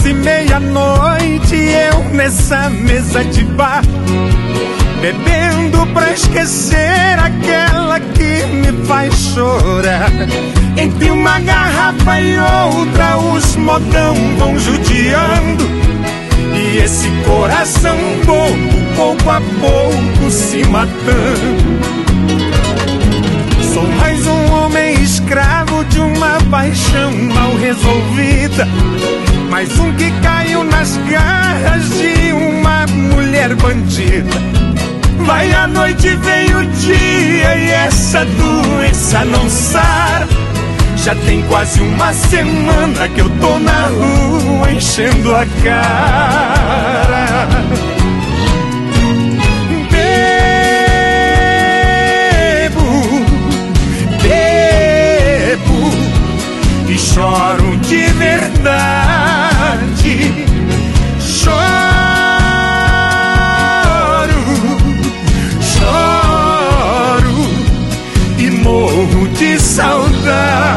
11 e meia-noite, eu nessa mesa de bar, bebendo pra esquecer aquela que me faz chorar. Entre uma garrafa e outra os modão vão judiando, e esse coração bobo pouco a pouco se matando. Sou mais um homem escravo de uma paixão mal resolvida, mais um que caiu nas garras de uma mulher bandida. Vai a noite, vem o dia e essa doença não sara. Já tem quase uma semana que eu tô na rua enchendo a cara. Bebo e choro de verdade. Choro e morro de saudade.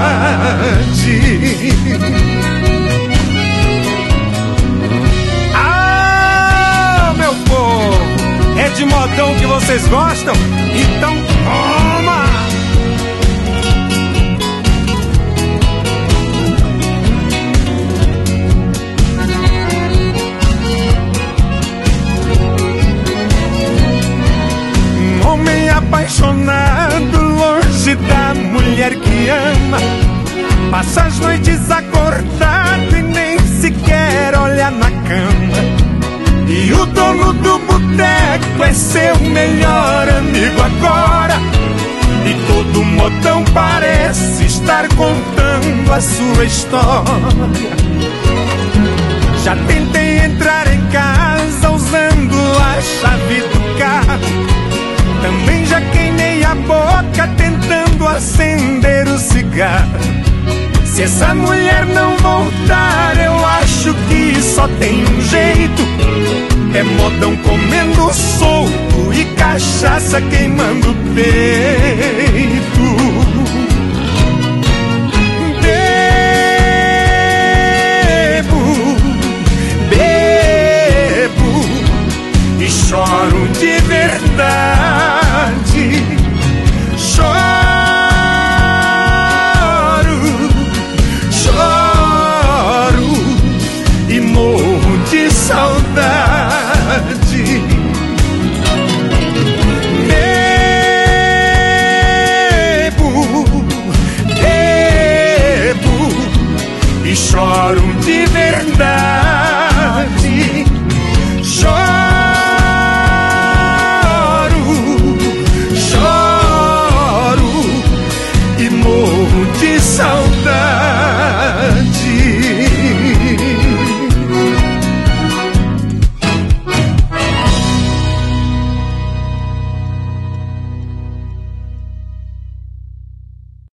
Ah, meu povo, é de modão que vocês gostam? Então toma! Um homem apaixonado, longe da mulher que ama, passa as noites acordado e nem sequer olha na cama. E o dono do boteco é seu melhor amigo agora, e todo modão parece estar contando a sua história. Já tentei entrar em casa usando a chave do carro, também já queimei a boca tentando acender o cigarro. Se essa mulher não voltar, eu acho que só tem um jeito: é modão comendo solto e cachaça queimando o peito. Bebo e choro de verdade.